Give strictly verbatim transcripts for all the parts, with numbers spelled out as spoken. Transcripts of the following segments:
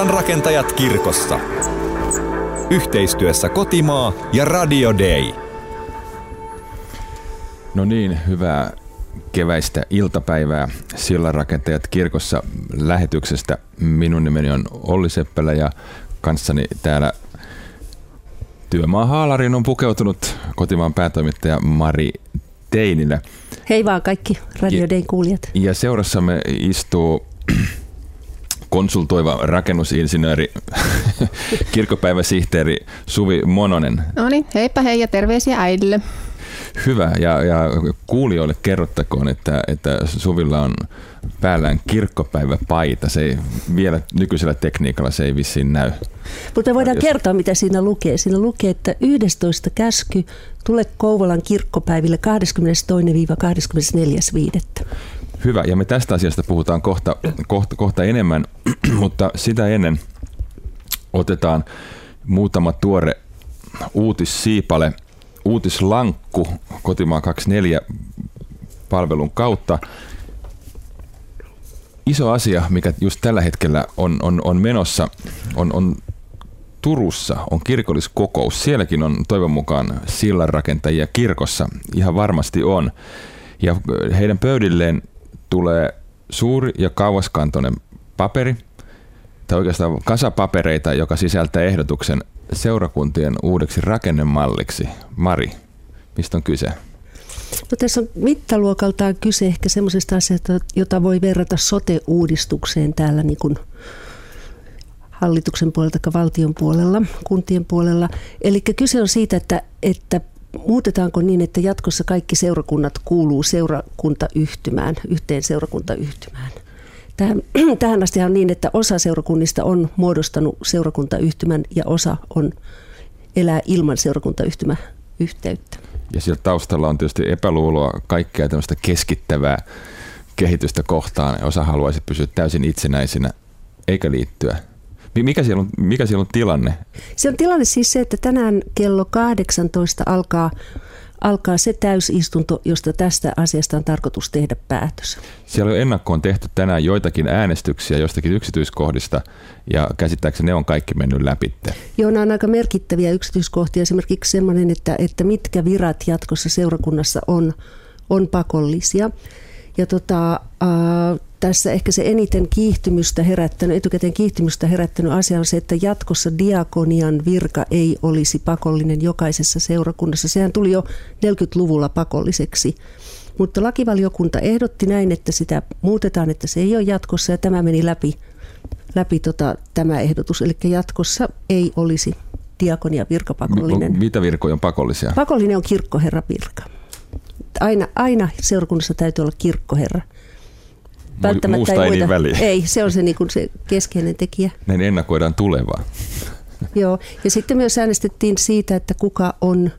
Sillanrakentajat kirkossa. Yhteistyössä Kotimaa ja Radio Day. No niin, hyvää keväistä iltapäivää Sillanrakentajat kirkossa lähetyksestä. Minun nimeni on Olli Seppälä ja kanssani täällä työmaahaalariin on pukeutunut Kotimaan päätoimittaja Mari Teinilä. Hei vaan kaikki Radio Dayn kuulijat. Ja seurassamme istuu konsultoiva rakennusinsinööri, kirkkopäiväsihteeri Suvi Mononen. No niin, heippa hei ja terveisiä äidille. Hyvä, ja, ja kuulijoille kerrottakoon, että, että Suvilla on päällään kirkkopäiväpaita. Se ei vielä nykyisellä tekniikalla se ei vissiin näy. Mutta voidaan Jos... kertoa, mitä siinä lukee. Siinä lukee, että yhdestoista käsky, tule Kouvolan kirkkopäiville kahdeskymmenestoinen kahdeskymmenesneljäs viidettä Hyvä, ja me tästä asiasta puhutaan kohta, kohta, kohta enemmän, mutta sitä ennen otetaan muutama tuore uutissiipale, uutislankku Kotimaa kaksikymmentäneljä palvelun kautta. Iso asia, mikä just tällä hetkellä on, on, on menossa, on, on Turussa, on kirkolliskokous. Sielläkin on toivon mukaan sillanrakentajia kirkossa, ihan varmasti on. Ja heidän pöydilleen tulee suuri ja kauaskantoinen paperi, tai oikeastaan kasapapereita, joka sisältää ehdotuksen seurakuntien uudeksi rakennemalliksi. Mari, mistä on kyse? No, tässä on mittaluokaltaan kyse ehkä semmoisesta asiasta, jota voi verrata sote-uudistukseen täällä niin kuin hallituksen puolelta tai valtion puolella, kuntien puolella. Eli kyse on siitä, että, että muutetaanko niin, että jatkossa kaikki seurakunnat kuuluu seurakuntayhtymään, yhteen seurakuntayhtymään. Tähän, tähän asti on niin, että osa seurakunnista on muodostanut seurakuntayhtymän ja osa on elää ilman seurakuntayhtymäyhteyttä. Ja siellä taustalla on tietysti epäluuloa kaikkea tämmöistä keskittävää kehitystä kohtaan. Osa haluaisi pysyä täysin itsenäisinä eikä liittyä. Mikä siellä on, mikä siellä on tilanne? Se on tilanne siis se, että tänään kello kahdeksantoista alkaa, alkaa se täysistunto, josta tästä asiasta on tarkoitus tehdä päätös. Siellä on ennakkoon tehty tänään joitakin äänestyksiä jostakin yksityiskohdista ja käsittääkseni ne on kaikki mennyt läpi. Joo, nämä on aika merkittäviä yksityiskohtia. Esimerkiksi sellainen, että, että mitkä virat jatkossa seurakunnassa on, on pakollisia. Ja tota, äh, tässä ehkä se eniten kiihtymystä herättänyt, etukäteen kiihtymystä herättänyt asia on se, että jatkossa diakonian virka ei olisi pakollinen jokaisessa seurakunnassa. Sehän tuli jo neljäkymmentäluvulla pakolliseksi, mutta lakivaliokunta ehdotti näin, että sitä muutetaan, että se ei ole jatkossa ja tämä meni läpi, läpi tota, tämä ehdotus. Eli jatkossa ei olisi diakonian virka pakollinen. M- mitä virkoja on pakollisia? Pakollinen on kirkkoherran virka. Aina, aina seurakunnassa täytyy olla kirkkoherra. Muusta ei, ei niin väliä. Ei, se on se, niin kuin se keskeinen tekijä. Näin ennakoidaan tulevaa. Joo, ja sitten myös äänestettiin siitä, että kuka on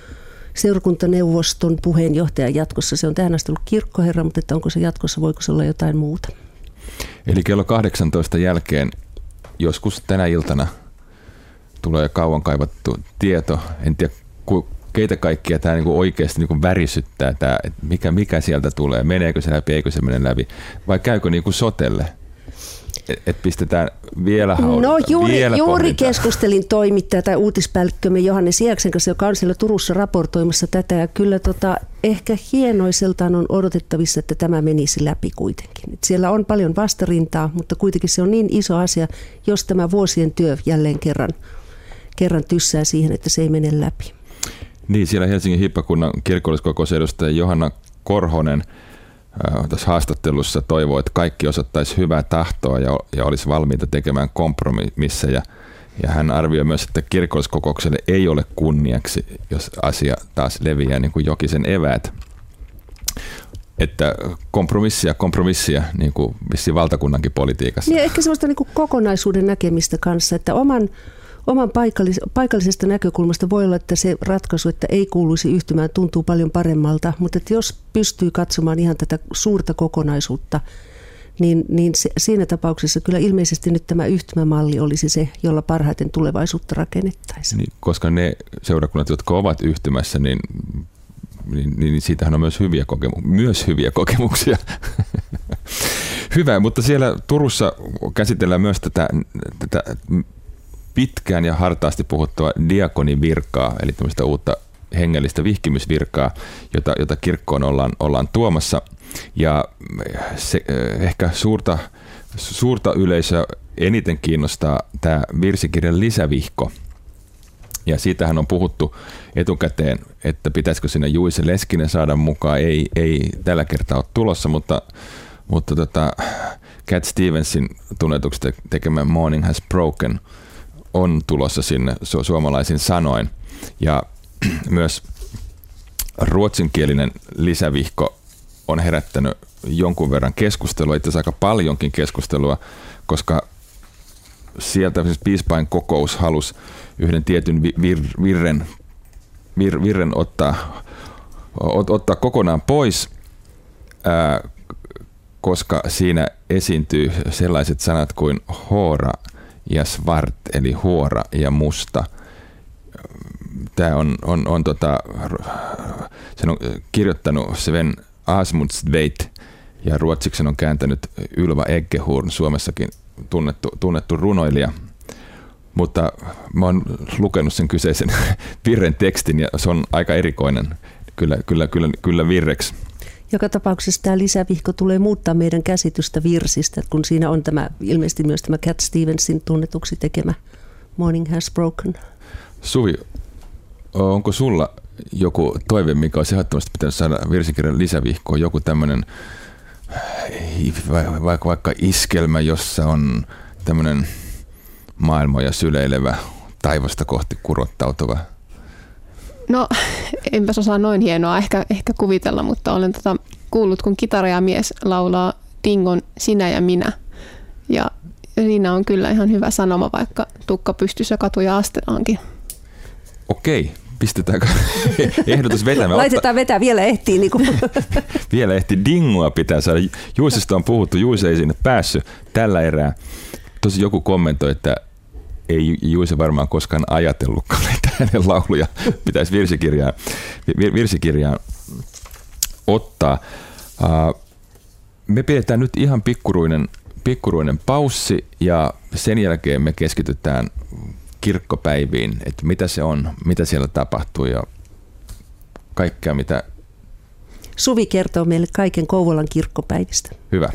seurakuntaneuvoston puheenjohtaja jatkossa. Se on tähän asti ollut kirkkoherra, mutta että onko se jatkossa, voiko se olla jotain muuta. Eli kello kahdeksantoista jälkeen joskus tänä iltana tulee kauan kaivattu tieto. En tiedä, ku, keitä kaikkia tämä niinku oikeasti niinku värisyttää, tämä, että mikä, mikä sieltä tulee, meneekö se läpi, eikö se mene läpi, vai käykö niinku sotelle, että et pistetään vielä haudata, No juuri, vielä juuri keskustelin toimittaja tai uutispäällikkömme Johannes Iaksen kanssa, joka on siellä Turussa raportoimassa tätä, ja kyllä tota, ehkä hienoiseltaan on odotettavissa, että tämä menisi läpi kuitenkin. Et siellä on paljon vastarintaa, mutta kuitenkin se on niin iso asia, jos tämä vuosien työ jälleen kerran, kerran tyssää siihen, että se ei mene läpi. Niin, siellä Helsingin hiippakunnan kirkolliskokousedustaja Johanna Korhonen äh, tässä haastattelussa toivoi, että kaikki osoittaisi hyvää tahtoa ja, ja olisi valmiita tekemään kompromisseja. Ja hän arvioi myös, että kirkolliskokoukselle ei ole kunniaksi, jos asia taas leviää niin kuin Jokisen eväät. Että kompromissia, kompromissia, niin kuin vissiin valtakunnankin politiikassa. Niin, ehkä sellaista niin kuin kokonaisuuden näkemistä kanssa, että oman Oman paikallis- paikallisesta näkökulmasta voi olla, että se ratkaisu, että ei kuuluisi yhtymään, tuntuu paljon paremmalta, mutta että jos pystyy katsomaan ihan tätä suurta kokonaisuutta, niin, niin se, siinä tapauksessa kyllä ilmeisesti nyt tämä yhtymämalli olisi se, jolla parhaiten tulevaisuutta rakennettaisiin. Niin, koska ne seurakunnat, jotka ovat yhtymässä, niin, niin, niin siitähän on myös hyviä, kokemu- myös hyviä kokemuksia. Hyvä, mutta siellä Turussa käsitellään myös tätä, tätä pitkään ja hartaasti puhuttua diakonivirkaa, eli tämmöistä uutta hengellistä vihkimysvirkaa, jota, jota kirkkoon ollaan, ollaan tuomassa. Ja se, ehkä suurta, suurta yleisöä eniten kiinnostaa tämä virsikirjan lisävihko. Ja siitähän on puhuttu etukäteen, että pitäisikö sinne Juise Leskinen saada mukaan. Ei, ei tällä kertaa ole tulossa, mutta, mutta tota, Cat Stevensin tunnetuksi tekemä Morning Has Broken on tulossa sinne su- suomalaisin sanoin. Ja myös ruotsinkielinen lisävihko on herättänyt jonkun verran keskustelua, itse asiassa aika paljonkin keskustelua, koska sieltä siis piispain kokous halusi yhden tietyn vir- virren, vir- virren ottaa, ot- ottaa kokonaan pois, ää, koska siinä esiintyy sellaiset sanat kuin hoora ja svart, eli huora ja musta. Tämä on, on, on tota, sen on kirjoittanut Sven Asmundstveit ja ruotsiksi on kääntänyt Ylva Eggehorn, Suomessakin tunnettu, tunnettu runoilija. Mutta mä oon lukenut sen kyseisen virren tekstin ja se on aika erikoinen kyllä, kyllä, kyllä, kyllä virreksi. Joka tapauksessa tämä lisävihko tulee muuttaa meidän käsitystä virsistä, kun siinä on tämä, ilmeisesti myös tämä Cat Stevensin tunnetuksi tekemä Morning Has Broken. Suvi, onko sulla joku toive, mikä olisi ehdottomasti pitänyt saada virsikirjan lisävihkoon, joku tämmöinen vaikka, vaikka iskelmä, jossa on tämmöinen maailmoja syleilevä, taivasta kohti kurottautuva? No, enpäs osaa noin hienoa ehkä, ehkä kuvitella, mutta olen tota kuullut, kun kitarajamies laulaa Dingon Sinä ja minä. Ja siinä on kyllä ihan hyvä sanoma, vaikka tukka pystyssä katuja astelaankin. Okei, pistetäänkö ehdotus vetämään? Laitetaan vetää, vielä ehtii. Niin kuin. Vielä ehti Dingoa pitää saada. Juisesta on puhuttu, Juise ei sinne päässyt tällä erää. Tosi joku kommentoi, että ei Juise varmaan koskaan ajatellutkaan, että hänen lauluja pitäisi virsikirjaan, virsikirjaan ottaa. Me pidetään nyt ihan pikkuruinen, pikkuruinen paussi ja sen jälkeen me keskitytään kirkkopäiviin, että mitä se on, mitä siellä tapahtuu ja kaikkea mitä... Suvi kertoo meille kaiken Kouvolan kirkkopäivistä. Hyvä.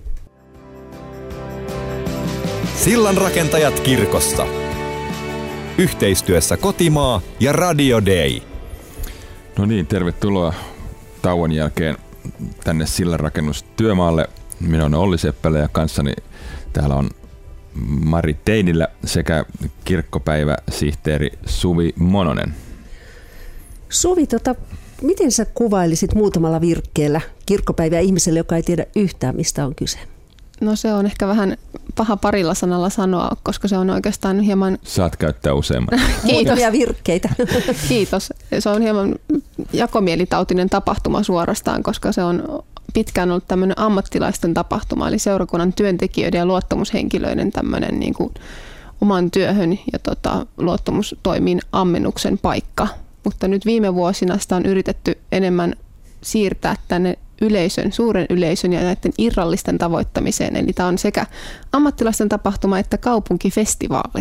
Sillanrakentajat kirkossa. Yhteistyössä Kotimaa ja Radio Day. No niin, tervetuloa tauon jälkeen tänne sillanrakennustyömaalle. Minä olen Olli Seppälä ja kanssani täällä on Mari Teinilä sekä kirkkopäiväsihteeri Suvi Mononen. Suvi, tota, miten sä kuvailisit muutamalla virkkeellä kirkkopäivää ihmiselle, joka ei tiedä yhtään, mistä on kyse? No se on ehkä vähän paha parilla sanalla sanoa, koska se on oikeastaan hieman... Saat käyttää useamman. Muutamia virkkeitä. Kiitos. Se on hieman jakomielitautinen tapahtuma suorastaan, koska se on pitkään ollut tämmöinen ammattilaisten tapahtuma, eli seurakunnan työntekijöiden ja luottamushenkilöiden tämmöinen niin kuin oman työhön ja tota, luottamustoimiin ammennuksen paikka. Mutta nyt viime vuosina sitä on yritetty enemmän siirtää tänne yleisön, suuren yleisön ja näiden irrallisten tavoittamiseen. Eli tämä on sekä ammattilaisten tapahtuma että kaupunkifestivaali.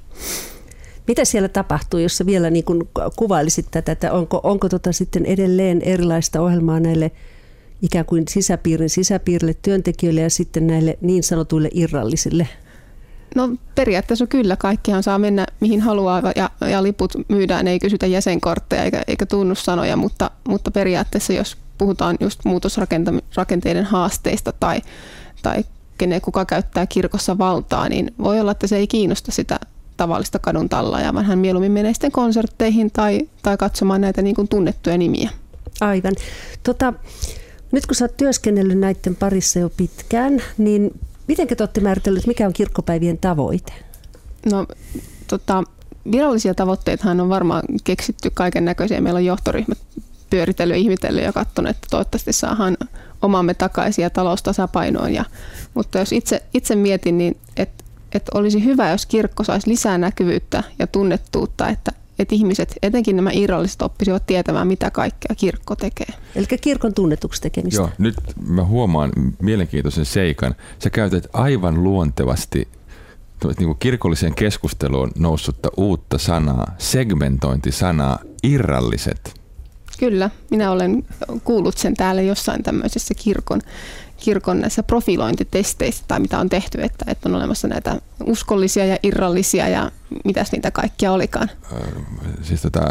Mitä siellä tapahtuu, jos sä vielä niin kuin kuvailisit tätä, että onko, onko tota sitten edelleen erilaista ohjelmaa näille ikään kuin sisäpiirin sisäpiirille työntekijöille ja sitten näille niin sanotuille irrallisille? No periaatteessa kyllä, kaikkihan saa mennä mihin haluaa ja, ja liput myydään, ei kysytä jäsenkortteja eikä, eikä tunnussanoja, mutta, mutta periaatteessa jos puhutaan just muutosrakenteiden haasteista tai, tai kenen kuka käyttää kirkossa valtaa, niin voi olla, että se ei kiinnosta sitä tavallista kadun tallaa, vaan hän mieluummin menee sitten konsertteihin tai, tai katsomaan näitä niin kuin tunnettuja nimiä. Aivan. Tota, nyt kun sä oot työskennellyt näiden parissa jo pitkään, niin miten te olette määritellyt, mikä on kirkkopäivien tavoite? No tota, virallisia tavoitteitahan on varmaan keksitty kaiken näköisiä. Meillä on johtoryhmät pyöritellyt, ihmetellyt ja katsonut, että toivottavasti saadaan omamme takaisin ja taloustasapainoon. Ja, mutta jos itse, itse mietin, niin että et olisi hyvä, jos kirkko saisi lisää näkyvyyttä ja tunnettuutta, että että ihmiset, etenkin nämä irralliset, oppisivat tietämään, mitä kaikkea kirkko tekee. Eli kirkon tunnetuksi tekemistä. Joo, nyt mä huomaan mielenkiintoisen seikan. Sä käytät aivan luontevasti niin kuin kirkolliseen keskusteluun noussutta uutta sanaa, segmentointisanaa, irralliset. Kyllä, minä olen kuullut sen täällä jossain tämmöisessä kirkon, kirkon näissä profilointitesteissä, tai mitä on tehty, että, että on olemassa näitä uskollisia ja irrallisia, ja mitäs niitä kaikkia olikaan. Siis tota,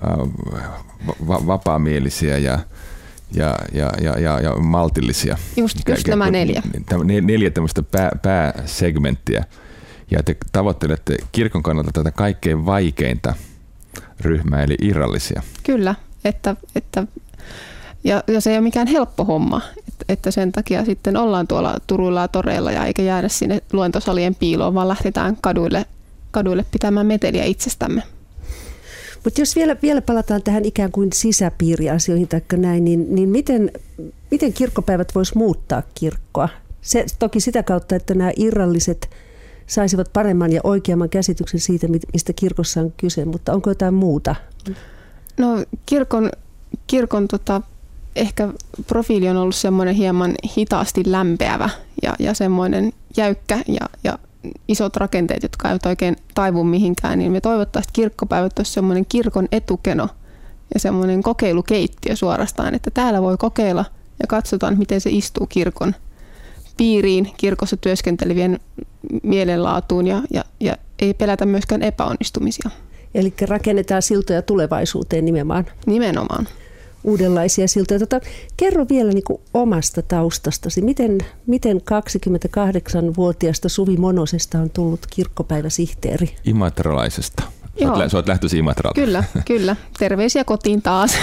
va- vapaamielisiä ja, ja, ja, ja, ja, ja maltillisia. Just, just nämä neljä. Neljä tämmöistä pää, pääsegmenttiä. Ja te tavoittelette kirkon kannalta tätä kaikkein vaikeinta ryhmää, eli irrallisia. Kyllä, että, että ja, ja se ei ole mikään helppo homma, että, että sen takia sitten ollaan tuolla turuilla ja toreilla ja eikä jäädä sinne luentosalien piiloon, vaan lähdetään kaduille, kaduille pitämään meteliä itsestämme. Mutta jos vielä, vielä palataan tähän ikään kuin sisäpiiriasioihin tai näin, niin, niin miten, miten kirkkopäivät vois muuttaa kirkkoa? Se, toki sitä kautta, että nämä irralliset saisivat paremman ja oikeamman käsityksen siitä, mistä kirkossa on kyse, mutta onko jotain muuta? No kirkon, kirkon tota, ehkä profiili on ollut semmoinen hieman hitaasti lämpeävä ja, ja semmoinen jäykkä ja, ja isot rakenteet, jotka eivät oikein taivu mihinkään, niin me toivottaisiin, että kirkkopäivät olisi semmoinen kirkon etukeno ja semmoinen kokeilukeittiö suorastaan, että täällä voi kokeilla ja katsotaan, miten se istuu kirkon piiriin, kirkossa työskentelevien mielenlaatuun ja, ja, ja ei pelätä myöskään epäonnistumisia. Eli rakennetaan siltoja tulevaisuuteen nimenomaan. Nimenomaan. Uudenlaisia siltoja. Tota, kerro vielä niin kuin omasta taustastasi. Miten, miten kaksikymmentäkahdeksanvuotiaasta Suvi Monosesta on tullut kirkkopäiväsihteeri? Imatralaisesta. Sä oot lähtöisin Imatralta. Kyllä, kyllä. Terveisiä kotiin taas.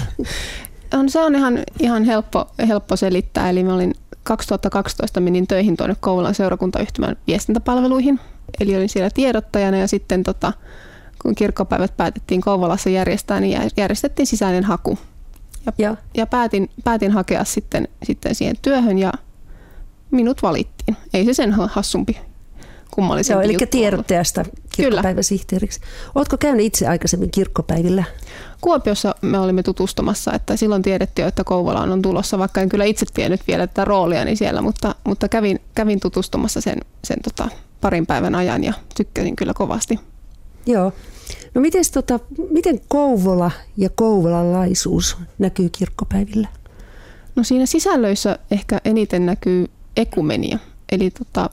on, se on ihan, ihan helppo, helppo selittää. Eli mä olin kaksituhattakaksitoista menin töihin tuonne Kouvolan seurakuntayhtymän viestintäpalveluihin. Eli olin siellä tiedottajana ja sitten tota, kun kirkkopäivät päätettiin Kouvolassa järjestää, niin järjestettiin sisäinen haku. Ja, ja. ja päätin, päätin hakea sitten, sitten siihen työhön ja minut valittiin. Ei se sen hassumpi, kummallisempi Joo, eli juttu tiedottajasta kirkkopäiväsihteeriksi. Oletko käynyt itse aikaisemmin kirkkopäivillä? Kuopiossa me olimme tutustumassa, että silloin tiedettiin jo, että Kouvolaan on tulossa, vaikka en kyllä itse tiennyt vielä tätä rooliani siellä, mutta, mutta kävin, kävin tutustumassa sen, sen tota, parin päivän ajan ja tykkäsin kyllä kovasti. Joo. No mites, tota, miten Kouvola ja kouvolalaisuus näkyy kirkkopäivillä? No siinä sisällöissä ehkä eniten näkyy ekumenia. Eli tota,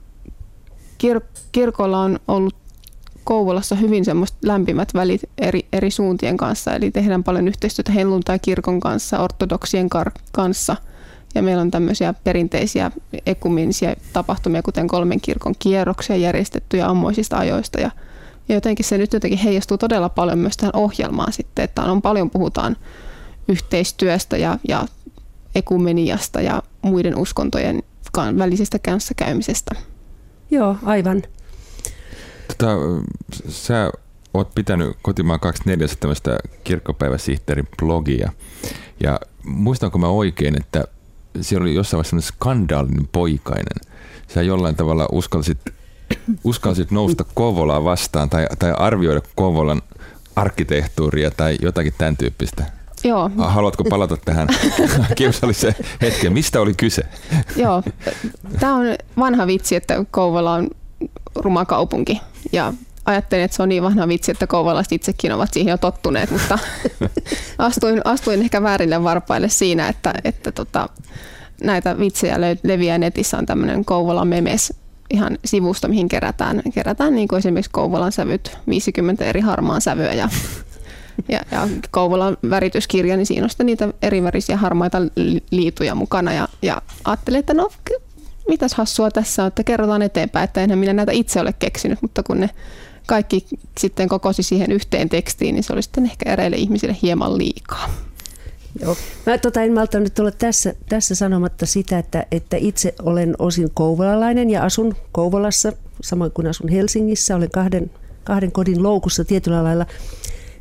kir- kirkolla on ollut Kouvolassa hyvin semmoista lämpimät välit eri, eri suuntien kanssa. Eli tehdään paljon yhteistyötä helluntai-kirkon kanssa, ortodoksien kar- kanssa. Ja meillä on tämmöisiä perinteisiä ekumenisia tapahtumia, kuten kolmen kirkon kierroksia järjestettyjä ammoisista ajoista. Ja Ja jotenkin se nyt jotenkin heijastuu todella paljon myös tähän ohjelmaan sitten, että on paljon puhutaan yhteistyöstä ja, ja ekumeniasta ja muiden uskontojen välisestä kanssakäymisestä. Joo, aivan. Tota, sä oot pitänyt Kotimaan kaksikymmentäneljä tämmöistä kirkkopäiväsihteerin blogia ja muistanko mä oikein, että siellä oli jossain vaiheessa semmoinen skandaalinen poikainen. Sä jollain tavalla uskalsit uskalsit nousta Kouvolaa vastaan tai, tai arvioida Kouvolan arkkitehtuuria tai jotakin tämän tyyppistä? Joo. Haluatko palata tähän kiusalliseen hetkeen? Mistä oli kyse? Joo. Tämä on vanha vitsi, että Kouvola on ruma kaupunki ja ajattelin, että se on niin vanha vitsi, että kouvolaiset itsekin ovat siihen jo tottuneet, mutta astuin, astuin ehkä väärille varpaille siinä, että, että tota, näitä vitsejä leviää netissä on tämmöinen Kouvola memes ihan sivusta, mihin kerätään, kerätään niin kuin esimerkiksi Kouvolan sävyt, viisikymmentä eri harmaan sävyä ja, ja, ja Kouvolan värityskirja, niin siinä on sitten niitä erivärisiä harmaita liituja mukana ja, ja ajattelin, että no mitäs hassua tässä on, että kerrotaan eteenpäin, että enhän minä näitä itse ole keksinyt, mutta kun ne kaikki sitten kokosi siihen yhteen tekstiin, niin se oli sitten ehkä eräille ihmisille hieman liikaa. Joo. Mä tota, en malta nyt olla tässä, tässä sanomatta sitä, että, että itse olen osin kouvolalainen ja asun Kouvolassa, samoin kuin asun Helsingissä. Olen kahden, kahden kodin loukussa tietyllä lailla.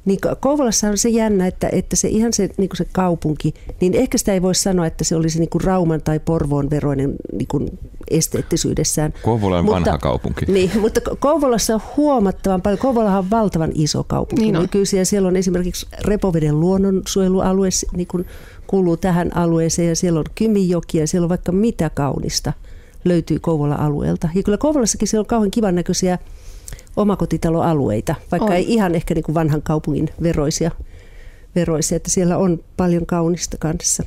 Niin Kouvolassa on se jännä, että, että se ihan se, niin kuin se kaupunki, niin ehkä sitä ei voi sanoa, että se olisi niin kuin Rauman tai Porvoon veroinen niin kuin esteettisyydessään. Kouvola on mutta, vanha kaupunki. Niin, mutta Kouvolassa on huomattavan paljon. Kouvolahan on valtavan iso kaupunki. Niin on. Nykyisin, ja siellä on esimerkiksi Repoveden luonnonsuojelualue, niin kuin kuuluu tähän alueeseen, ja siellä on Kymijoki, ja siellä on vaikka mitä kaunista löytyy Kouvola-alueelta. Ja kyllä Kouvolassakin siellä on kauhean kivan näköisiä omakotitaloalueita, vaikka on. ei ihan ehkä niin kuin vanhan kaupungin veroisia, veroisia, että siellä on paljon kaunista kanssa.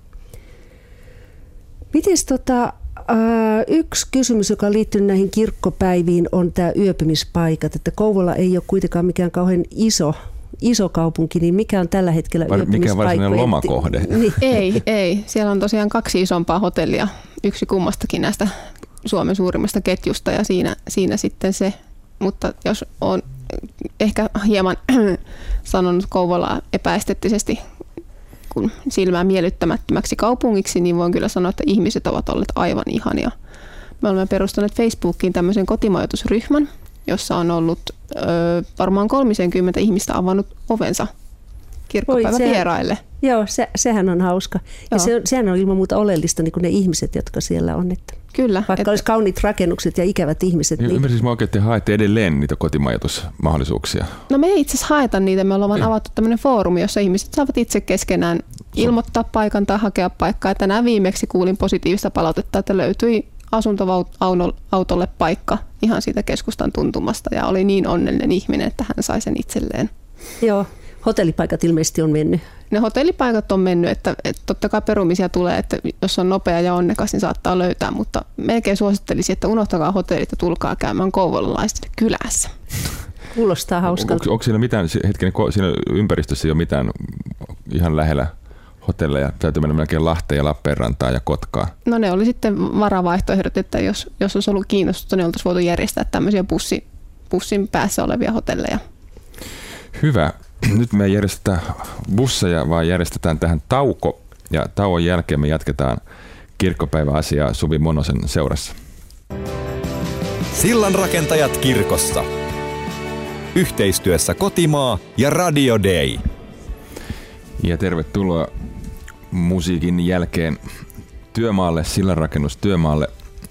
Mites tota, yksi kysymys, joka liittyy näihin kirkkopäiviin, on tämä yöpymispaikat, että Kouvola ei ole kuitenkaan mikään kauhean iso, iso kaupunki, niin mikä on tällä hetkellä Vai, yöpymispaikkojen? mikä on varsinainen lomakohde? Niin. Ei, ei. Siellä on tosiaan kaksi isompaa hotellia, yksi kummastakin näistä Suomen suurimmasta ketjusta ja siinä, siinä sitten se. Mutta jos on ehkä hieman sanonut Kouvolaa epäesteettisesti kun silmää miellyttämättömäksi kaupungiksi, niin voin kyllä sanoa, että ihmiset ovat olleet aivan ihania. Me olemme perustaneet Facebookiin tämmöisen kotimajoitusryhmän, jossa on ollut ö, varmaan kolmekymmentä ihmistä avannut ovensa kirkkopäivävieraille. Joo, se, sehän on hauska. Ja se, sehän on ilman muuta oleellista, niin kuin ne ihmiset, jotka siellä on. Että Kyllä. vaikka että, olisi kauniit rakennukset ja ikävät ihmiset. Niin... Ymmärsinkö mä oikein, että te haette edelleen niitä kotimajoitusmahdollisuuksia? No me ei itse asiassa haeta niitä. Me ollaan vaan avattu tämmöinen foorumi, jossa ihmiset saavat itse keskenään ilmoittaa paikan tai hakea paikkaa. Tänään viimeksi kuulin positiivista palautetta, että löytyi asuntoautolle paikka ihan siitä keskustan tuntumasta ja oli niin onnellinen ihminen, että hän sai sen itselleen. Joo, hotellipaikat ilmeisesti on mennyt. Ne hotellipaikat on mennyt, että, että totta kai perumisia tulee, että jos on nopea ja onnekas, niin saattaa löytää, mutta melkein suosittelisin, että unohtakaa hotellit ja tulkaa käymään kouvolalaisten kylässä. Kuulostaa hauskalta. Onko, onko siinä mitään, hetkinen, siinä ympäristössä ei ole mitään ihan lähellä hotelleja? Täytyy mennä melkein Lahteen ja Lappeenrantaan ja Kotkaan. No ne oli sitten varavaihtoehdot, että jos, jos olisi ollut kiinnostusta, niin oltaisiin voitu järjestää tämmöisiä bussi, bussin päässä olevia hotelleja. Hyvä. Nyt me ei järjestetä busseja, vaan järjestetään tähän tauko. Ja tauon jälkeen me jatketaan kirkkopäiväasiaa Suvi Monosen seurassa. Sillanrakentajat kirkossa. Yhteistyössä Kotimaa ja Radio Day. Ja tervetuloa musiikin jälkeen työmaalle, sillanrakennustyömaalle.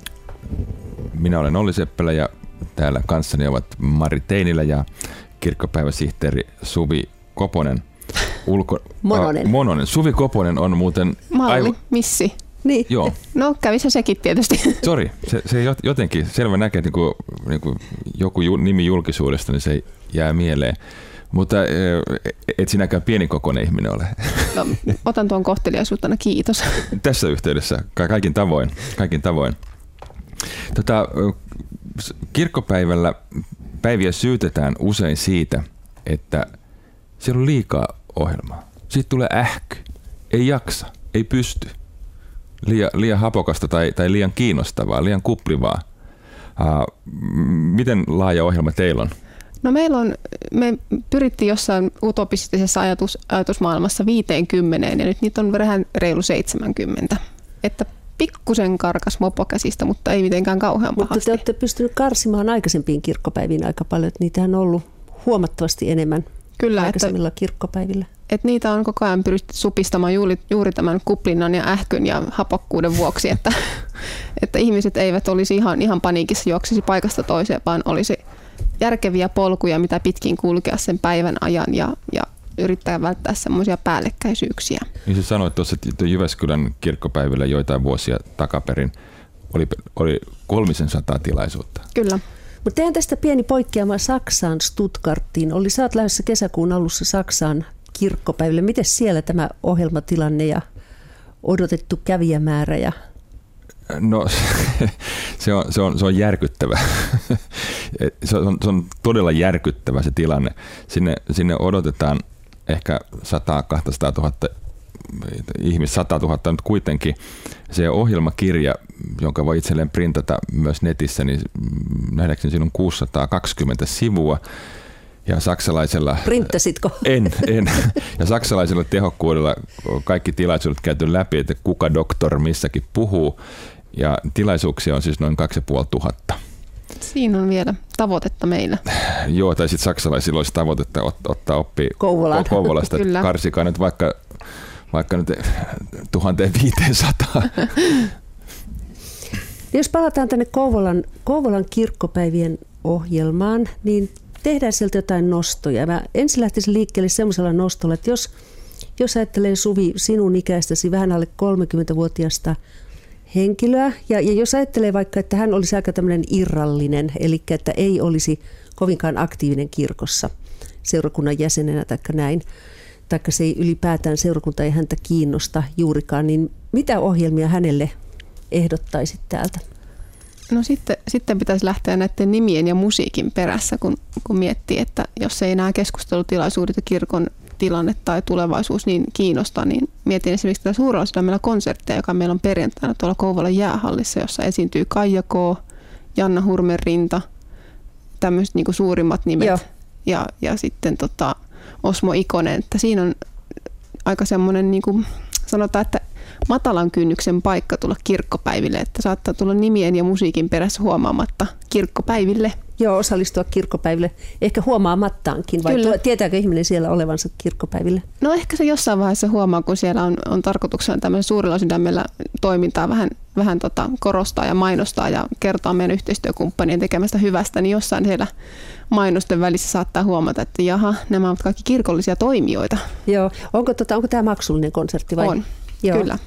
Minä olen Olli Seppälä ja täällä kanssani ovat Mari Teinilä ja kirkkopäiväsihteeri Suvi Koponen. Ulko- Mononen. Ah, Mononen. Suvi Koponen on muuten... Malli, aivan... missi. Niin. Joo. No kävissä sekin tietysti. Sori, se, se jotenkin selvä näkee, että niin niin kuin joku nimi julkisuudesta, niin se jää mieleen. Mutta et sinäkään pienikokoinen ihminen ole. No, otan tuon kohteliaisuutena, kiitos. Tässä yhteydessä kaikin tavoin. Kaikin tavoin. Tota, kirkkopäivällä päiviä syytetään usein siitä, että siellä on liikaa ohjelmaa. Siitä tulee ähky. Ei jaksa, ei pysty. Liian, liian hapokasta tai, tai liian kiinnostavaa, liian kuplivaa. Uh, miten laaja ohjelma teillä on? No meillä on, me pyrittiin jossain utopistisessa ajatus, ajatusmaailmassa viiteenkymmeneen ja nyt niitä on vähän reilu seitsemänkymmentä. Että pikkusen karkas mopo käsistä, mutta ei mitenkään kauhean pahasti. Mutta te olette pystyneet karsimaan aikaisempiin kirkkopäiviin aika paljon, että niitä on ollut huomattavasti enemmän Kyllä, aikaisemmilla että, kirkkopäivillä. Että niitä on koko ajan pyritty supistamaan juuri, juuri tämän kuplinnan ja ähkyn ja hapokkuuden vuoksi, että, että ihmiset eivät olisi ihan, ihan paniikissa juoksisi paikasta toiseen, vaan olisi järkeviä polkuja, mitä pitkin kulkea sen päivän ajan ja, ja yrittää välttää semmoisia päällekkäisyyksiä. Niin sä sanoit tuossa, että Jyväskylän kirkkopäivillä joitain vuosia takaperin oli, oli kolmisen sataa tilaisuutta. Kyllä. Mutta tehdään tästä pieni poikkeama Saksaan, Stuttgartiin. Oli, sä oot lähdössä kesäkuun alussa Saksaan kirkkopäiville. Miten siellä tämä ohjelmatilanne ja odotettu kävijämäärä? Ja... No se on, se on, se on järkyttävä. se, on, se on todella järkyttävä se tilanne. Sinne, sinne odotetaan ehkä sata kaksisataa tuhatta ihmistä, sata tuhatta nyt kuitenkin. Se ohjelmakirja, jonka voi itselleen printata myös netissä, niin nähdäkseni siinä on kuusisataakaksikymmentä sivua. Ja saksalaisella... Printasitko? En, en. Ja saksalaisella tehokkuudella kaikki tilaisuudet käyty läpi, että kuka doktor missäkin puhuu. Ja tilaisuuksia on siis noin kaksi ja puoli tuhatta. Siinä on vielä tavoitetta meillä. Joo, tai sitten saksalaisilla olisi tavoitetta ot, ottaa oppi Kouvolaan. Kouvolasta. Karsikaa nyt vaikka, vaikka nyt tuhatviisisataa. Jos palataan tänne Kouvolan, Kouvolan kirkkopäivien ohjelmaan, niin tehdään sieltä jotain nostoja. Mä ensin lähtisin liikkeelle semmoisella nostolla, että jos, jos ajattelee Suvi sinun ikäistäsi vähän alle kolmekymmentävuotiaasta henkilöä, ja, ja jos ajattelee vaikka, että hän olisi aika tämmöinen irrallinen, eli että ei olisi kovinkaan aktiivinen kirkossa seurakunnan jäsenenä tai näin, taikka se ei ylipäätään seurakunta ei häntä kiinnosta juurikaan, niin mitä ohjelmia hänelle ehdottaisit täältä? No sitten, sitten pitäisi lähteä näiden nimien ja musiikin perässä, kun, kun miettii, että jos ei nämä keskustelutilaisuudet ja kirkon tilanne tai tulevaisuus niin kiinnostaa, niin mietin esimerkiksi tätä Suurella Sydämellä konserttia, joka meillä on perjantaina tuolla Kouvolan jäähallissa, jossa esiintyy Kaija K, Janna Hurmenrinta, tämmöiset niin kuin suurimmat nimet. Joo. Ja, ja sitten tota Osmo Ikonen, että siinä on aika semmoinen, niin kuin sanotaan, että matalan kynnyksen paikka tulla kirkkopäiville, että saattaa tulla nimien ja musiikin perässä huomaamatta kirkkopäiville. Joo, osallistua kirkkopäiville, ehkä huomaamattaankin, vai Kyllä. tietääkö ihminen siellä olevansa kirkkopäiville? No ehkä se jossain vaiheessa huomaa, kun siellä on, on tarkoituksena tämmöinen Suurella Sydämellä toimintaa vähän, vähän tota korostaa ja mainostaa ja kertoa meidän yhteistyökumppanien tekemästä hyvästä, niin jossain siellä mainosten välissä saattaa huomata, että jaha, nämä ovat kaikki kirkollisia toimijoita. Joo, onko, tota, onko tämä maksullinen konsertti vai? On, Joo. kyllä.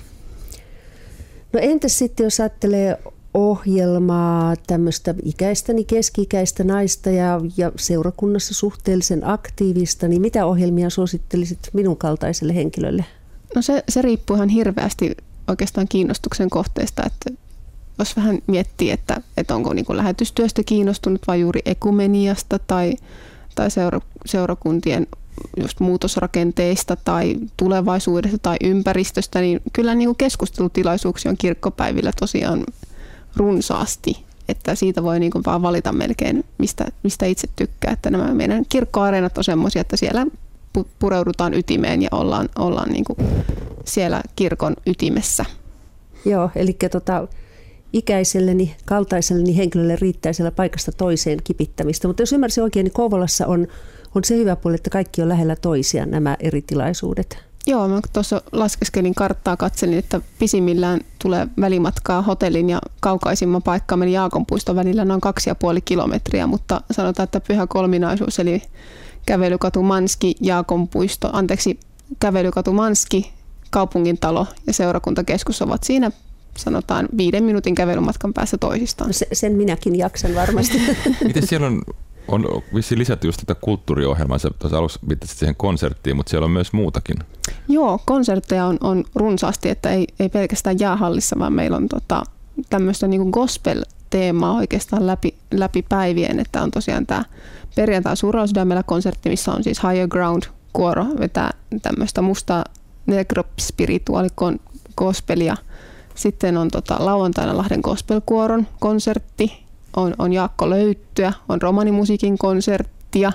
No entäs sitten, jos ajattelee ohjelmaa tämmöistä ikäistäni, keski-ikäistä naista ja, ja seurakunnassa suhteellisen aktiivista, niin mitä ohjelmia suosittelisit minun kaltaiselle henkilölle? No se, se riippuu ihan hirveästi oikeastaan kiinnostuksen kohteesta, että jos vähän miettii, että, että onko niin kuin lähetystyöstä kiinnostunut vai juuri ekumeniasta tai, tai seura, seurakuntien just muutosrakenteista tai tulevaisuudesta tai ympäristöstä, niin kyllä niin kuin keskustelutilaisuuksia on kirkkopäivillä tosiaan runsaasti, että siitä voi niin kuin vaan valita melkein, mistä, mistä itse tykkää. Että nämä meidän kirkkoareenat on semmoisia, että siellä pureudutaan ytimeen ja ollaan, ollaan niin kuin siellä kirkon ytimessä. Joo, eli tota, ikäiselleni, kaltaiselleni henkilölle riittää siellä paikasta toiseen kipittämistä, mutta jos ymmärsin oikein, niin Kouvolassa on, on se hyvä puoli, että kaikki on lähellä toisiaan nämä eri tilaisuudet. Joo, mä tuossa laskeskelin karttaa, katselin, että pisimmillään tulee välimatkaa hotellin ja kaukaisimman paikkaan meni Jaakonpuiston välillä noin kaksi ja puoli kilometriä, mutta sanotaan, että pyhä kolminaisuus, eli kävelykatu Manski, Jaakonpuisto, anteeksi, kävelykatu Manski, kaupungintalo ja seurakuntakeskus ovat siinä, sanotaan, viiden minuutin kävelymatkan päässä toisistaan. No se, sen minäkin jaksan varmasti. Miten siellä on, on vissiin lisätty just tätä kulttuuriohjelmaa, sä tuossa alussa viittasit siihen konserttiin, mutta siellä on myös muutakin. Joo, konsertteja on, on runsaasti, että ei, ei pelkästään jäähallissa, vaan meillä on tota, tämmöistä niin kuin gospel-teemaa oikeastaan läpi, läpi päivien, että on tosiaan tämä perjantai Suurella Sydämellä konsertti, missä on siis Higher Ground-kuoro, vetää tämmöistä mustaa negro-spirituaalikon gospelia. Sitten on tota, lauantaina Lahden gospel-kuoron konsertti, on, on Jaakko Löyttyä, on romanimusiikin konserttia,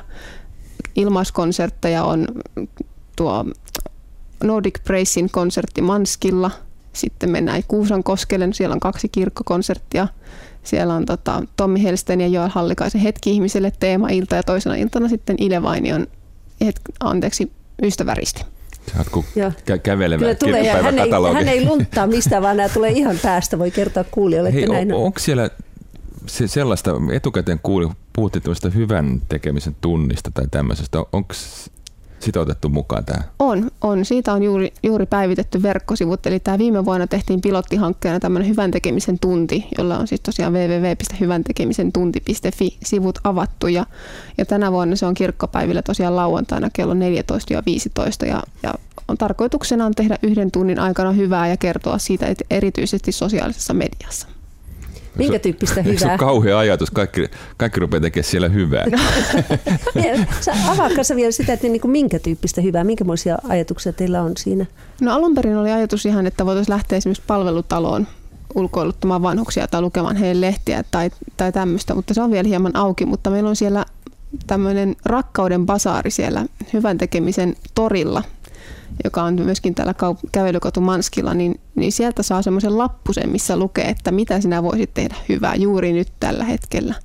ilmaiskonsertteja on tuo Nordic Praisen konsertti Manskilla, sitten mennään Kuusankoskelle, siellä on kaksi kirkkokonserttia, siellä on tota, Tommi Helsten ja Joel Hallikaisen Hetki ihmiselle teema-ilta ja toisena iltana sitten Ile Vainion hetk- anteeksi, ystäväristi. Sä oot kuin kä- kävelevä Kyllä tulee, ja hän, ei, hän ei lunttaa mistään, vaan nämä tulee ihan päästä, voi kertoa kuulijoille, että Hei, näin on. Onko siellä se sellaista, etukäteen kuuli, puhuttiin tämmöistä hyvän tekemisen tunnista tai tämmöisestä, onko sitä otettu mukaan tähän? On, on. Siitä on juuri, juuri päivitetty verkkosivut, eli tämä viime vuonna tehtiin pilottihankkeena tämmöinen hyvän tekemisen tunti, jolla on siis tosiaan double-u double-u double-u piste hyvän tekemisen tunti piste fi-sivut avattu, ja, ja tänä vuonna se on kirkkopäivillä tosiaan lauantaina kello neljätoista viisitoista, ja, ja on tarkoituksena on tehdä yhden tunnin aikana hyvää ja kertoa siitä erityisesti sosiaalisessa mediassa. Minkä tyyppistä hyvää? Se on kauhea ajatus, kaikki, kaikki rupeaa tekemään siellä hyvää. No. Avaatko vielä sitä, että niin kuin minkä tyyppistä hyvää, minkälaisia ajatuksia teillä on siinä? No alun perin oli ajatus ihan, että voitaisiin lähteä esimerkiksi palvelutaloon ulkoiluttamaan vanhuksia tai lukemaan heidän lehtiä tai, tai tämmöistä, mutta se on vielä hieman auki, mutta meillä on siellä tämmöinen rakkauden basaari siellä hyvän tekemisen torilla, joka on myöskin täällä kävelykatu Manskilla, niin, niin sieltä saa semmoisen lappusen, missä lukee, että mitä sinä voisit tehdä hyvää juuri nyt tällä hetkellä.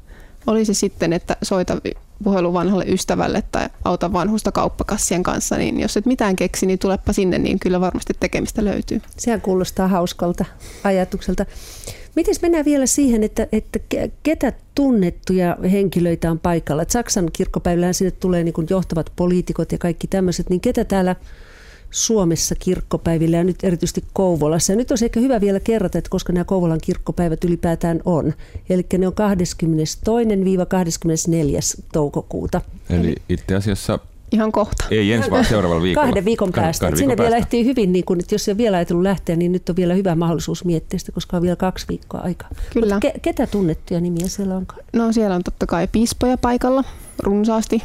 Oli se sitten, että soita puhelu vanhalle ystävälle tai auta vanhusta kauppakassien kanssa, niin jos et mitään keksi, niin tulepa sinne, niin kyllä varmasti tekemistä löytyy. Sehän kuulostaa hauskalta ajatukselta. Miten mennään vielä siihen, että, että ketä tunnettuja henkilöitä on paikalla? Et Saksan kirkkopäivillähän sinne tulee niin kuin johtavat poliitikot ja kaikki tämmöiset, niin ketä täällä Suomessa kirkkopäivillä ja nyt erityisesti Kouvolassa. Ja nyt on ehkä hyvä vielä kerrata, että koska nämä Kouvolan kirkkopäivät ylipäätään on. Eli ne on kahdeskymmenestoinen kahdeskymmenesneljäs toukokuuta. Eli itse asiassa ihan kohta. Ei ensi vaan seuraavalla viikolla. Kahden viikon päästä. Kahden viikon Sinne päästä. Vielä ehtii hyvin, niin kun, että jos ei ole vielä ajatellut lähteä, niin nyt on vielä hyvä mahdollisuus miettiä sitä, koska on vielä kaksi viikkoa aikaa. Kyllä. Ke, ketä tunnettuja nimiä siellä on? No siellä on totta kai piispoja paikalla runsaasti.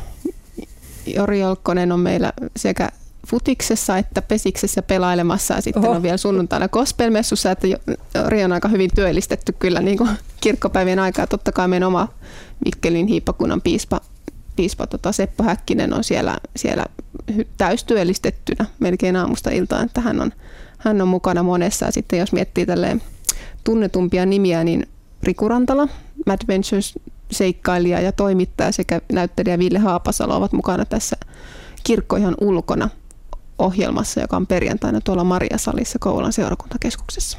Jori Jolkkonen on meillä sekä futiksessa että pesiksessä pelailemassa ja sitten Oho. on vielä sunnuntaina gospelmessussa, että Jori on aika hyvin työllistetty kyllä niin kuin kirkkopäivien aikaa. Totta kai meidän oma Mikkelin hiippakunnan piispa, piispa tota Seppo Häkkinen on siellä, siellä täystyöllistettynä melkein aamusta iltaan, että hän on, hän on mukana monessa. Ja sitten jos miettii tälleen tunnetumpia nimiä, niin Riku Rantala, Mad Ventures seikkailija ja toimittaja sekä näyttelijä Ville Haapasalo ovat mukana tässä Kirkko ihan ulkona -ohjelmassa, joka on perjantaina tuolla Mariasalissa Kouvolan seurakuntakeskuksessa.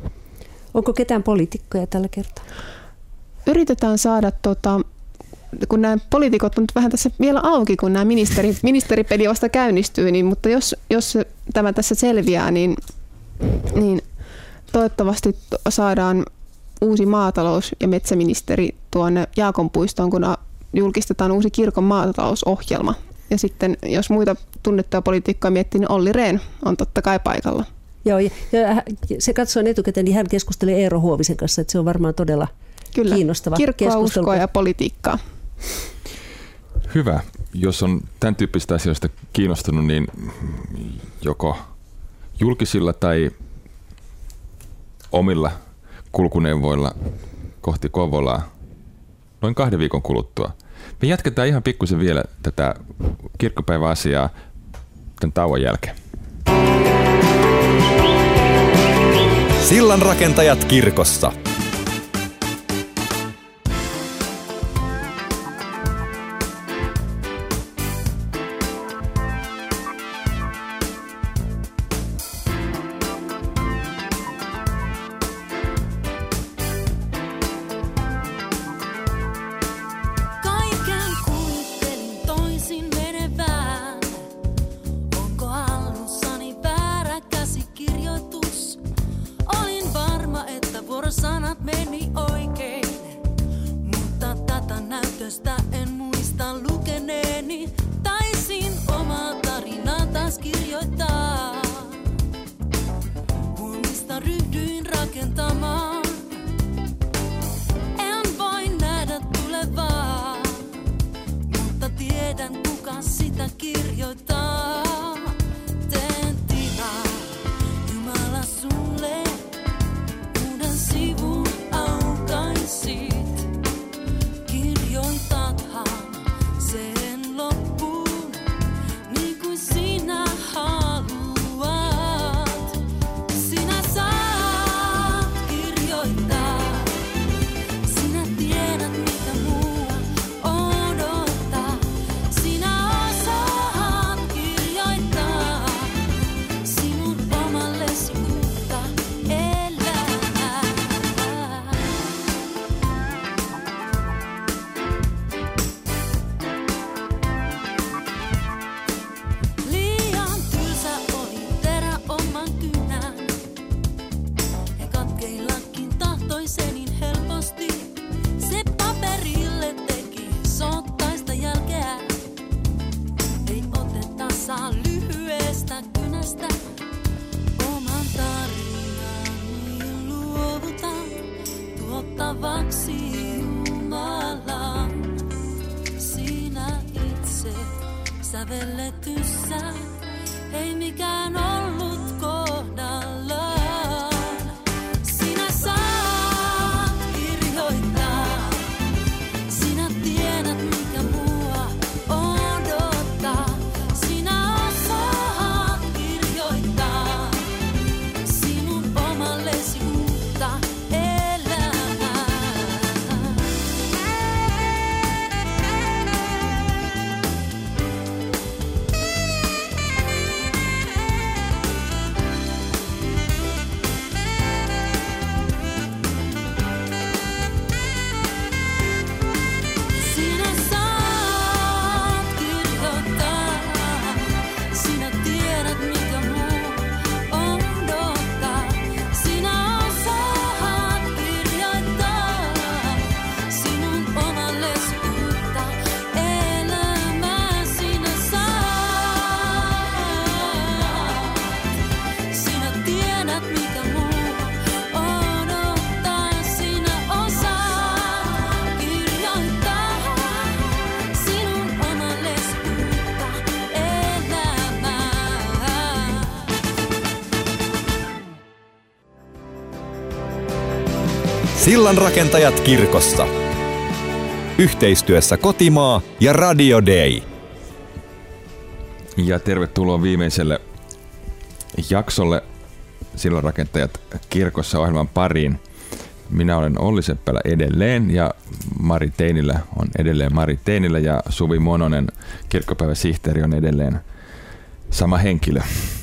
Onko ketään poliitikkoja tällä kertaa? Yritetään saada, tota, kun nämä poliitikot on nyt vähän tässä vielä auki, kun nämä ministeri, ministeripeli vasta käynnistyy, niin, mutta jos, jos tämä tässä selviää, niin, niin toivottavasti saadaan uusi maatalous- ja metsäministeri tuonne Jaakonpuistoon, kun julkistetaan uusi kirkon maatalousohjelma. Ja sitten jos muita tunnettuja poliitikkoja miettii, niin Olli Rehn on totta kai paikalla. Joo, ja se katsoin etukäteen, niin hän keskustelee Eero Huovisen kanssa, että se on varmaan todella Kyllä. kiinnostava Kirkkoa, keskustelu. uskoa ja politiikkaa. Hyvä. Jos on tämän tyyppistä asioista kiinnostunut, niin joko julkisilla tai omilla kulkuneuvoilla kohti Kouvolaa noin kahden viikon kuluttua. Me jatketaan ihan pikkusen vielä tätä kirkkopäiväasiaa tämän tauon jälkeen. Sillanrakentajat kirkossa. Sillanrakentajat kirkossa. Yhteistyössä Kotimaa ja Radio Day. Ja tervetuloa viimeiselle jaksolle Sillanrakentajat kirkossa ohjelman pariin. Minä olen Olli Seppälä edelleen ja Mari Teinilä on edelleen Mari Teinilä ja Suvi Mononen, kirkkopäiväsihteeri, on edelleen sama henkilö.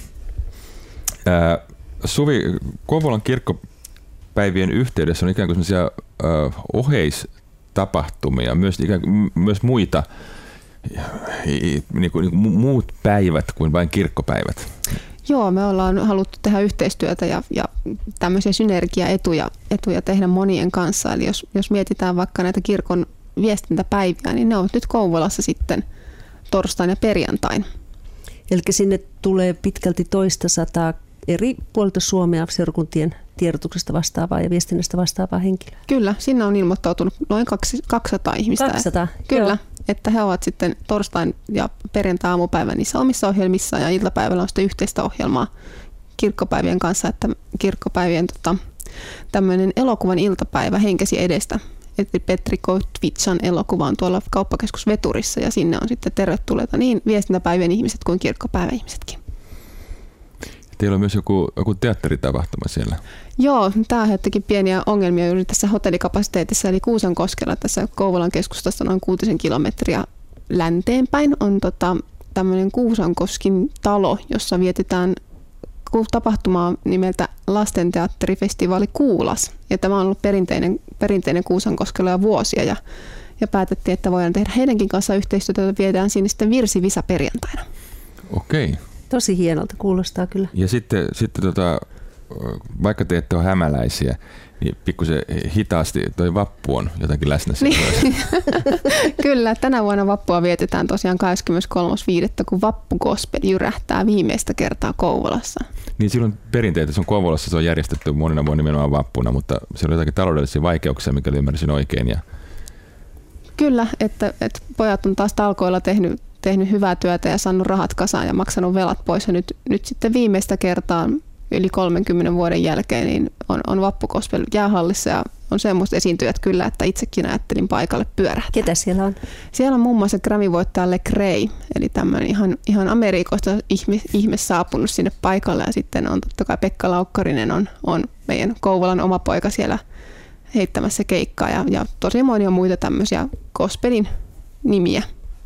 Ää, Suvi, Kouvolan kirkkopäivien yhteydessä on ikään kuin sellaisia ö, oheistapahtumia, myös, ikään kuin, myös muita, niin kuin, niin kuin muut päivät kuin vain kirkkopäivät. Joo, me ollaan haluttu tehdä yhteistyötä ja, ja tämmöisiä synergiaetuja etuja tehdä monien kanssa. Eli jos, jos mietitään vaikka näitä kirkon viestintäpäiviä, niin ne on nyt Kouvolassa sitten torstain ja perjantain. Eli sinne tulee pitkälti toista sataa eri puolilta Suomea seurakuntien tiedotuksesta vastaavaa ja viestinnästä vastaavaa henkilöä. Kyllä, sinne on ilmoittautunut noin kaksisataa ihmistä. kaksisataa, Kyllä, joo. Että he ovat sitten torstain ja perjantai aamupäivän niissä omissa ohjelmissa ja iltapäivällä on sitten yhteistä ohjelmaa kirkkopäivien kanssa, että kirkkopäivien tota, tämmöinen elokuvan iltapäivä Henkesi edestä. Että Petri Kotvitsan elokuva on tuolla kauppakeskus Veturissa ja sinne on sitten tervetulleita niin viestintäpäivien ihmiset kuin kirkkopäivän ihmisetkin. Teillä on myös joku, joku teatteritapahtuma siellä. Joo, tämä aiheuttakin pieniä ongelmia juuri tässä hotellikapasiteetissa, eli Kuusankoskella tässä Kouvolan keskustasta noin kuutisen kilometriä länteenpäin on tota, tämmöinen Kuusankoskin talo, jossa vietetään tapahtumaa nimeltä Lastenteatterifestivaali Kuulas. Ja tämä on ollut perinteinen, perinteinen Kuusankoskella jo vuosia ja, ja päätettiin, että voidaan tehdä heidänkin kanssa yhteistyötä, että viedään sinne sitten Virsi-Visa perjantaina. Okei. Tosi hienolta kuulostaa kyllä. Ja sitten, sitten tota, vaikka te ette ole hämäläisiä, niin pikkusen hitaasti toi vappu on jotenkin läsnä siellä. Niin. Kyllä, tänä vuonna vappua vietetään tosiaan kahdeskymmeneskolmas viidettä kun vappugospel jyrähtää viimeistä kertaa Kouvolassa. Niin silloin perinteitä, se on Kouvolassa, se on järjestetty monina vuonna nimenomaan vappuna, mutta siellä on jotakin taloudellisia vaikeuksia, mikäli ymmärsin oikein. Ja... Kyllä, että, että pojat on taas talkoilla tehnyt tehnyt hyvää työtä ja saanut rahat kasaan ja maksanut velat pois. Ja nyt, nyt sitten viimeistä kertaa yli kolmenkymmenen vuoden jälkeen niin on, on vappugospel jäähallissa ja on semmoista esiintyjät kyllä, että itsekin ajattelin paikalle pyörähtää. Ketä siellä on? Siellä on muun muassa Grammy-voittaja Lecrae, eli tämmöinen ihan, ihan Amerikoista ihme, ihme saapunut sinne paikalle. Ja sitten on totta kai Pekka Laukkarinen on, on meidän Kouvolan oma poika siellä heittämässä keikkaa ja, ja tosi monia muita tämmöisiä gospelin nimiä.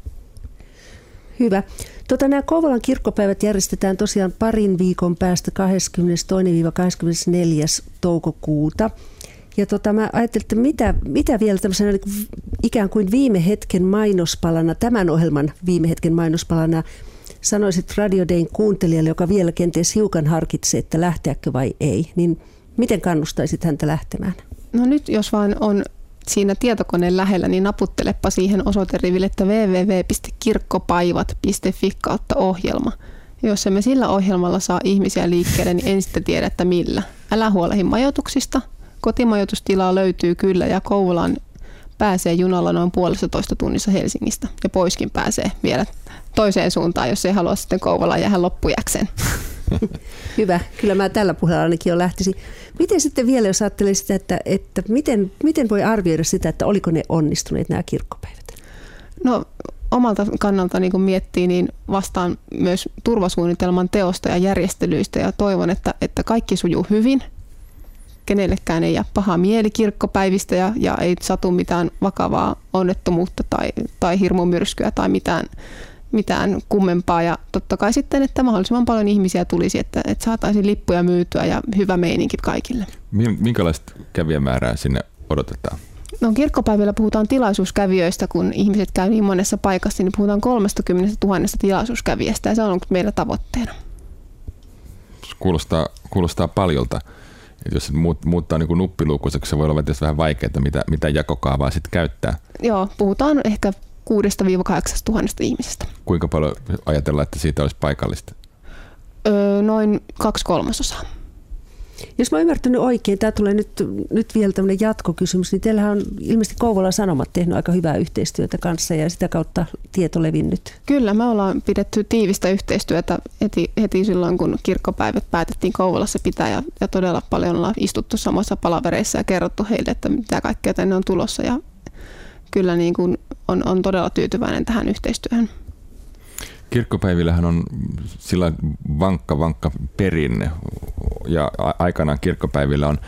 Hyvä. Tota, nämä Kouvolan kirkkopäivät järjestetään tosiaan parin viikon päästä kahdeskymmenestoinen kahdeskymmenesneljäs toukokuuta. Ja tota, mä ajattelin, että mitä, mitä vielä tämmöisenä niin ikään kuin viime hetken mainospalana, tämän ohjelman viime hetken mainospalana sanoisit Radio Dayn kuuntelijalle, joka vielä kenties hiukan harkitsee, että lähteäkö vai ei, niin miten kannustaisit häntä lähtemään? No nyt jos vaan on siinä tietokoneen lähellä, niin naputtelepa siihen osoiteriville, että double-u double-u double-u piste kirkkopaivat piste fi kautta ohjelma. Ja jos emme sillä ohjelmalla saa ihmisiä liikkeelle, niin en sitten tiedä, että millä. Älä huolehi majoituksista. Kotimajoitustilaa löytyy kyllä ja Kouvolaan pääsee junalla noin puolesta toista tunnissa Helsingistä. Ja poiskin pääsee vielä toiseen suuntaan, jos ei halua sitten Kouvolaan jäädä loppujäkseen. Hyvä. Kyllä mä tällä puheella ainakin jo lähtisin. Miten sitten vielä, jos ajattelee sitä, että, että miten, miten voi arvioida sitä, että oliko ne onnistuneet nämä kirkkopäivät? No omalta kannalta niin kun miettii, niin vastaan myös turvasuunnitelman teosta ja järjestelyistä ja toivon, että, että kaikki sujuu hyvin. Kenellekään ei jää paha mieli kirkkopäivistä ja, ja ei satu mitään vakavaa onnettomuutta tai, tai hirmumyrskyä tai mitään mitään kummempaa ja totta kai sitten, että mahdollisimman paljon ihmisiä tulisi, että, että saataisiin lippuja myytyä ja hyvä meininki kaikille. Minkälaista kävijämäärää sinne odotetaan? No kirkkopäivillä puhutaan tilaisuuskävijöistä, kun ihmiset käy niin monessa paikassa, niin puhutaan kolmekymmentätuhatta tilaisuuskävijästä ja se on ollut meillä tavoitteena. Kuulostaa, kuulostaa paljolta. Et jos muut, muuttaa niin kuin nuppiluukkuiseksi, se voi olla tietysti vähän vaikeaa, mitä, mitä jakokaavaa sitten käyttää. Joo, puhutaan ehkä kuudesta kahdeksaan tuhannesta ihmisestä. Kuinka paljon ajatellaan, että siitä olisi paikallista? Öö, noin kaksi kolmasosaa. Jos mä oon ymmärtänyt oikein, tämä tulee nyt, nyt vielä tämmöinen jatkokysymys, niin teillähän on ilmeisesti Kouvolan Sanomat tehnyt aika hyvää yhteistyötä kanssa ja sitä kautta tieto levinnyt. Kyllä, me ollaan pidetty tiivistä yhteistyötä heti, heti silloin, kun kirkkopäivät päätettiin Kouvolassa pitää ja, ja todella paljon ollaan istuttu samassa palavereissa ja kerrottu heille, että mitä kaikkea tänne on tulossa ja kyllä niin kuin on, on todella tyytyväinen tähän yhteistyöhön. Kirkkopäivillähän on sillä vankka, vankka perinne ja aikanaan kirkkopäivillä on,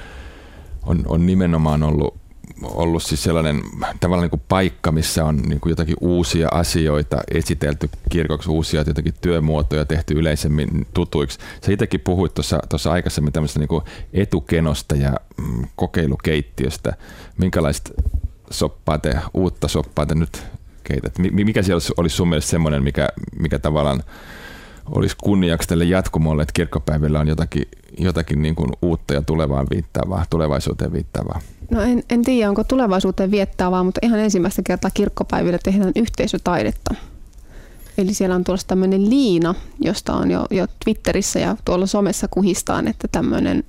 on, on nimenomaan ollut, ollut siis sellainen tavallaan niin kuin paikka, missä on niin kuin jotakin uusia asioita esitelty kirkoksi, uusia jotakin työmuotoja tehty yleisemmin tutuiksi. Sä itsekin puhuit tuossa aikaisemmin tämmöistä niin kuin etukenosta ja mm, kokeilukeittiöstä. Minkälaista soppaa te, uutta soppaa te nyt keität? Mikä siellä olisi sun mielestä semmoinen, mikä, mikä tavallaan olisi kunniaksi tälle jatkumolle, että kirkkopäivillä on jotakin, jotakin niin kuin uutta ja tulevaan viittaavaa, tulevaisuuteen viittaavaa? No en, en tiedä, onko tulevaisuuteen viettävää, mutta ihan ensimmäistä kertaa kirkkopäivillä tehdään yhteisötaidetta. Eli siellä on tuossa tämmöinen liina, josta on jo, jo Twitterissä ja tuolla somessa kuhistaan, että tämmöinen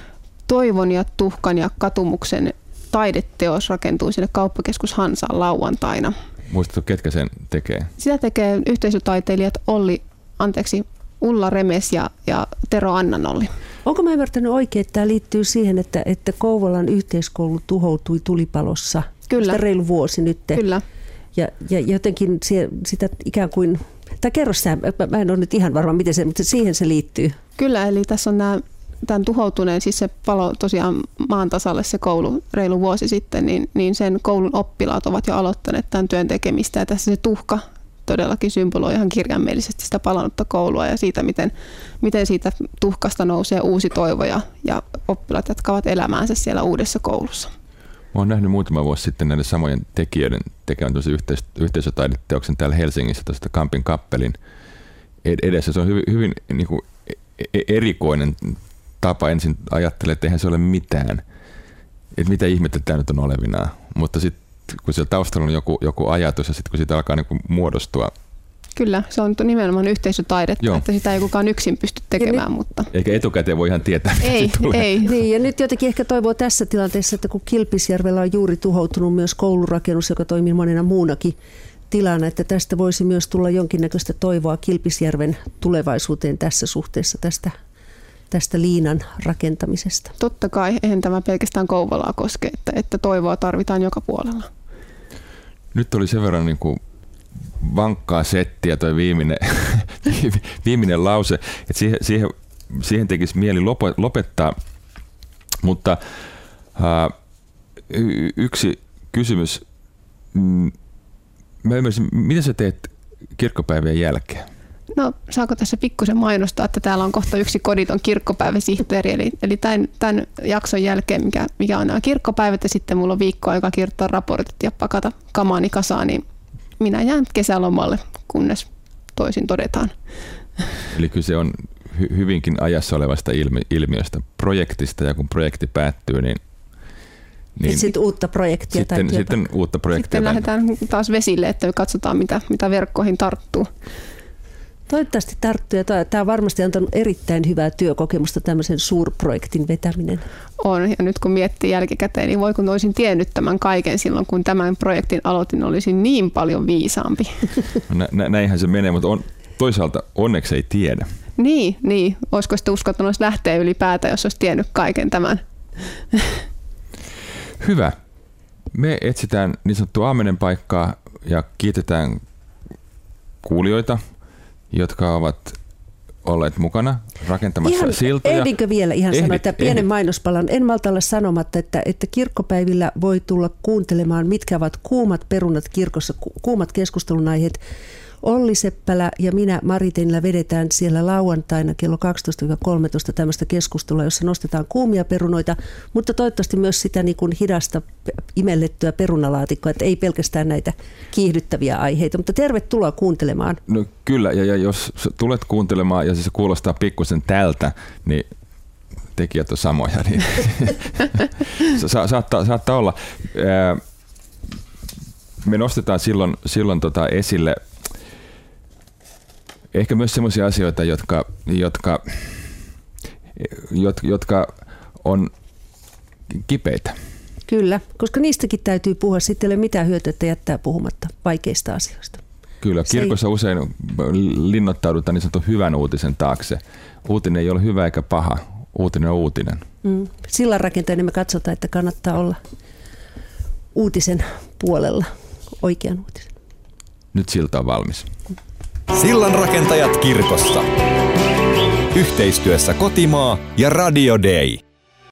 toivon ja tuhkan ja katumuksen taideteos rakentuu sinne kauppakeskus Hansaan lauantaina. Muistatko, ketkä sen tekee? Sitä tekee yhteisötaiteilijat Olli, anteeksi, Ulla Remes ja, ja Tero Annanolli. Onko mä ymmärtänyt oikein, että tämä liittyy siihen, että, että Kouvolan yhteiskoulu tuhoutui tulipalossa? Kyllä. Sitä reilu vuosi nyt. Kyllä. Ja, ja jotenkin sie, sitä ikään kuin, tai kerro sä, mä en ole nyt ihan varma, miten se, mutta siihen se liittyy. Kyllä, eli tässä on nämä, tämän tuhoutuneen, siis se palo tosiaan maan tasalle se koulu reilu vuosi sitten, niin, niin sen koulun oppilaat ovat jo aloittaneet tämän työn tekemistä. Ja tässä se tuhka todellakin symboloi ihan kirjaimellisesti sitä palannutta koulua ja siitä, miten, miten siitä tuhkasta nousee uusi toivo ja, ja oppilaat jatkavat elämäänsä siellä uudessa koulussa. Mä oon nähnyt muutama vuosi sitten näiden samojen tekijöiden tekevän yhteis- yhteisötaideteoksen täällä Helsingissä tuosta Kampin kappelin edessä. Se on hyvin, hyvin niin kuin erikoinen tapa. Ensin ajattelee, että eihän se ole mitään. Että mitä ihmettä tämä nyt on olevinaan. Mutta sitten kun siellä taustalla on joku, joku ajatus ja sitten kun siitä alkaa niin kuin muodostua. Kyllä, se on nimenomaan yhteisötaidetta, Joo. että sitä ei kukaan yksin pysty tekemään. Nyt, mutta eikä etukäteen voi ihan tietää, mitä ei, tulee. Ei. Niin, ja nyt jotenkin ehkä toivoo tässä tilanteessa, että kun Kilpisjärvellä on juuri tuhoutunut myös koulurakennus, joka toimii monena muunakin tilana, että tästä voisi myös tulla jonkinnäköistä toivoa Kilpisjärven tulevaisuuteen tässä suhteessa tästä, tästä liinan rakentamisesta. Totta kai, eihän tämä pelkästään Kouvolaa koske, että, että toivoa tarvitaan joka puolella. Nyt oli sen verran niin kuin vankkaa settiä toi viimeinen, viimeinen lause, että siihen, siihen, siihen tekisi mieli lopettaa, mutta uh, yksi kysymys. Mä ymmärsin, mitä sä teet kirkkopäivien jälkeen? No saako tässä pikkusen mainostaa, että täällä on kohta yksi koditon kirkkopäiväsihteeri, eli, eli tämän, tämän jakson jälkeen, mikä, mikä on nämä kirkkopäivät ja sitten mulla on viikko aikaa kirjoittaa raportit ja pakata kamaani kasaan, niin minä jään kesälomalle, kunnes toisin todetaan. Eli kyse on hy- hyvinkin ajassa olevasta ilmi- ilmiöstä, projektista, ja kun projekti päättyy, niin Niin, sitten uutta projektia. Sitten, sitten uutta projektia. Sitten lähdetään taas vesille, että katsotaan, mitä, mitä verkkoihin tarttuu. Toivottavasti tarttuu. Ja tämä on varmasti antanut erittäin hyvää työkokemusta tämmöisen suurprojektin vetäminen. On, ja nyt kun miettii jälkikäteen, niin voi kun olisin tiennyt tämän kaiken silloin, kun tämän projektin aloitin, olisin niin paljon viisaampi. Nä, nä, näinhän se menee, mutta on, toisaalta onneksi ei tiedä. Niin, niin. Olisiko sitten uskaltanut lähteä ylipäätään, jos olisi tiennyt kaiken tämän? Hyvä. Me etsitään niin sanottua aamenen paikkaa ja kiitetään kuulijoita, jotka ovat olleet mukana rakentamassa ihan, siltoja. Ehdinkö vielä ihan ehdit, sanoa, että pienen ehdit. mainospalan. En malta olla sanomatta, että, että kirkkopäivillä voi tulla kuuntelemaan, mitkä ovat kuumat perunat kirkossa, kuumat keskustelun aiheet. Olli Seppälä ja minä Maritenillä vedetään siellä lauantaina kello kaksitoista kolmetoista tämmöistä keskustelua, jossa nostetaan kuumia perunoita, mutta toivottavasti myös sitä niin kuin hidasta imellettyä perunalaatikkoa, että ei pelkästään näitä kiihdyttäviä aiheita, mutta tervetuloa kuuntelemaan. No kyllä, ja, ja jos tulet kuuntelemaan ja se kuulostaa pikkusen tältä, niin tekijät on samoja, niin Sa- saattaa, saattaa olla. Me nostetaan silloin, silloin tota esille ehkä myös sellaisia asioita, jotka, jotka, jotka on kipeitä. Kyllä, koska niistäkin täytyy puhua. Sitten ei ole mitään hyötyä, että jättää puhumatta vaikeista asioista. Kyllä, kirkossa usein linnoittaudutaan niin sanotun hyvän uutisen taakse. Uutinen ei ole hyvä eikä paha, uutinen on uutinen. Mm. Sillanrakentajana me katsotaan, että kannattaa olla uutisen puolella, oikean uutisen. Nyt silta on valmis. Sillanrakentajat kirkossa. Yhteistyössä Kotimaa ja Radio Day.